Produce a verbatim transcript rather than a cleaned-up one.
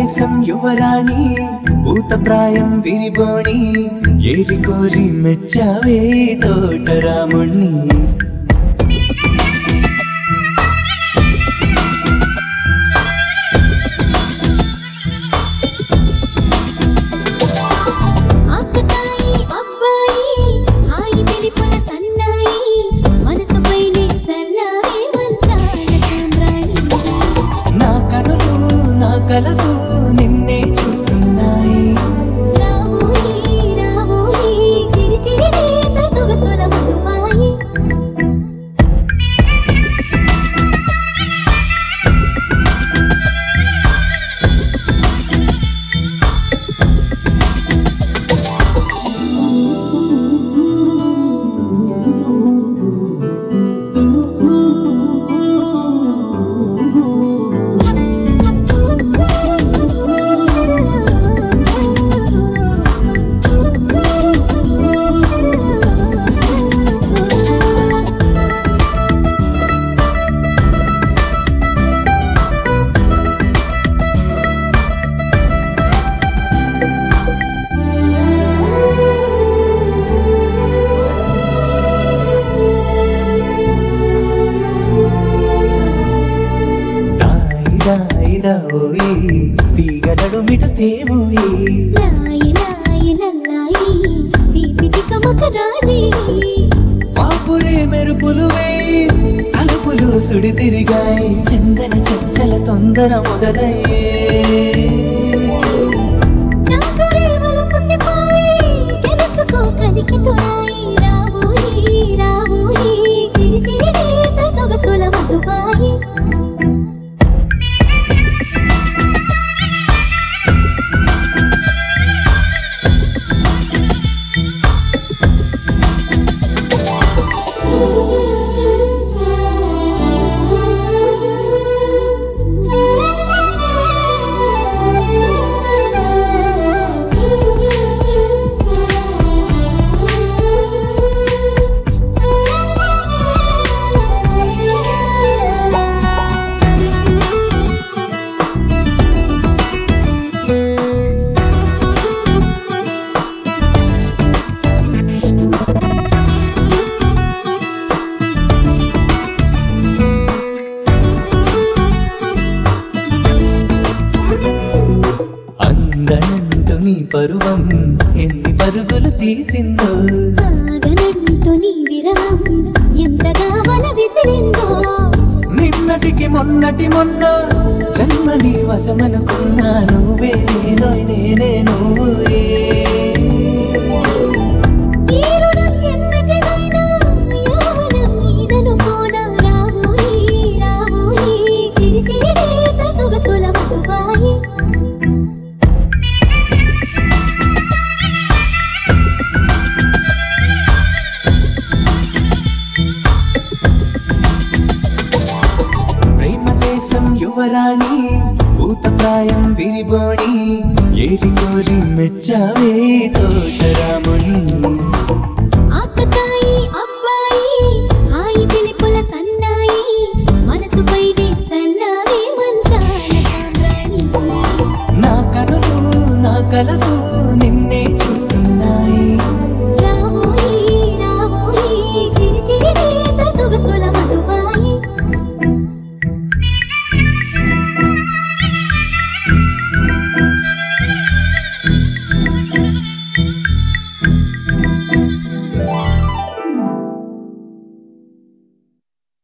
దేశం యువరాణి భూతప్రాయం విరిబోణి ఏరి కోరి మెచ్చావే తోటరాముణ్ణి కలలు నిన్నే చూస్తున్నాయి రావోయి రావోయి సిరి సిరి లేత సొగసుల మధువాయి తీగడడు మిట తేవోయి లాయి లాయి లల్లాయి దీపితి కమక రాజీ పాపురే మెరుపులు వేయి అలుపులు సుడి తిరిగాయి చందన చంచల తొందర మొదలయ్యే చాకురే వలపుసిపోయి గెలుచుకో కలికి తోయి రావోయి రావోయి సిరి సిరి లేత సొగసుల మధువాయి అందనంటూ నీ పరువం ఎన్ని పరుగులు తీసిందో ఆగనంటూ నీ విరహం ఎంతగా వల విసిరిందో నిన్నటికి మొన్నటి మొన్న జన్మని వశమనుకున్నా నువ్వే నేనో నేనే నువ్వే ఈ రుణం ఎన్నటిదైనా యౌవనం నీదనుకోనా రావోయి రావోయి సిరి సిరి లేత సొగసుల మధువాయి యువరాణి భూతప్రాయం విరిబోణి ఏరి కోరి మెచ్చావే తోటరాముణ్ణి ఆకతాయి అబ్బాయి హాయి పిలిపుల సన్నాయి మనసుపై చల్లావే మంచాల సామ్రాణి నా కలలు నా కలలు